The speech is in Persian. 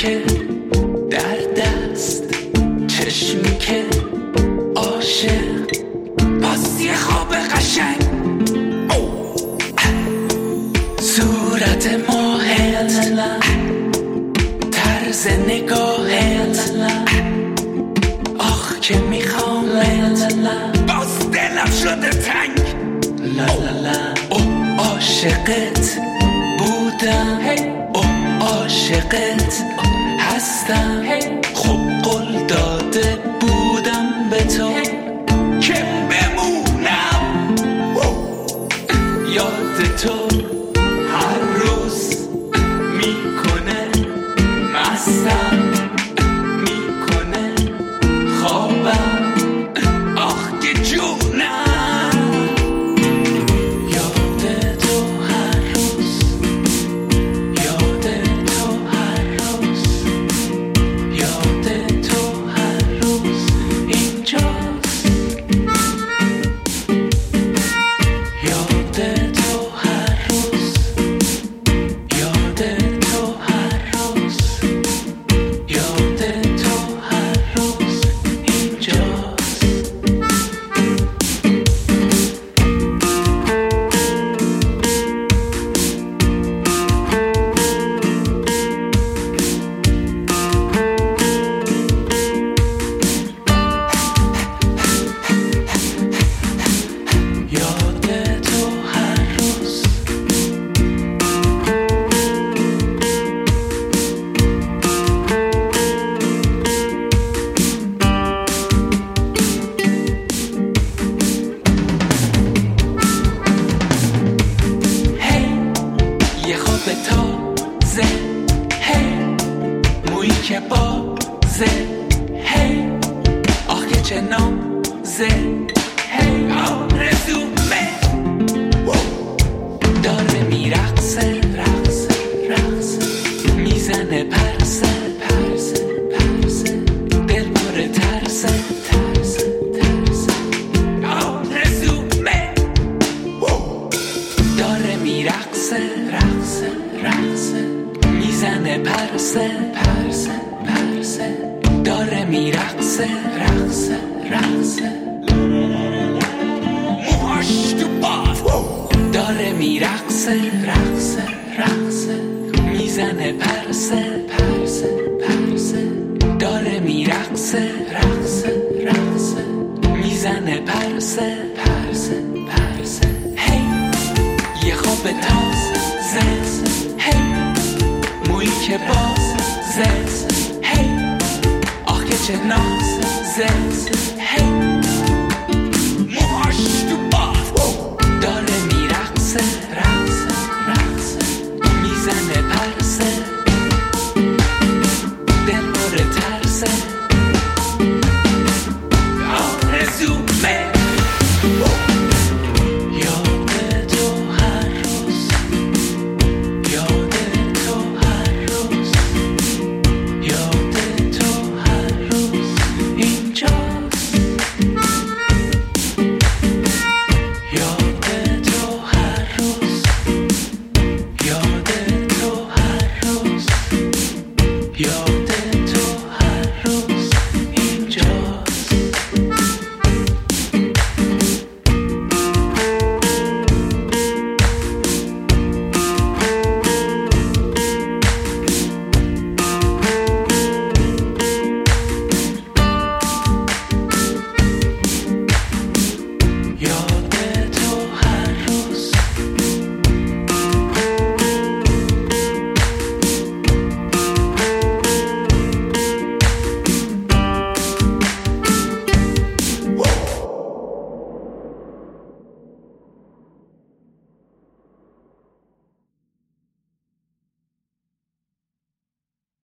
که در دست، چشمی که عاشق، باز یه خواب قشنگ، صورت ماهت، طرز نگاهت، آخ که میخوامت، باز دلم شده تنگ. لا لا لا او عاشقت بودم، او عاشقت هستم، خب قول داده بودم به تو که بمونم. یاد تو هر روز میکنه مستم، میکنه خوابم، آخ که جونم. یاد تو هر روز، یاد تو هر روز، یاد تو هر روز اینجاست. یاد تو هر روز، یاد تو هر روز، یاد تو هر روز اینجاست. یاد تو هر روز، هی یه خواب تازه، هی مویی که بازه، هی آخ که چه نازه، هی آرزومه داره میرقصه، رقصه رقصه، میزنه پرسه پرسه پرسه، دل پر ترسه ترسه ترسه، آرزومه داره میرقصه، رقصه رقصه، میزنه پرسه پرسه پرسه، داره میرقصه، رقصه رقصه، موهاش تو باد داره میرقصه، رقصه رقصه، میزنه پرسه پرسه پرسه، داره میرقصه، رقصه رقصه، میزنه پرسه پرسه پرسه، هی یه خواب تازه، هی مویی که باز، هی آخ که چه ناز، هی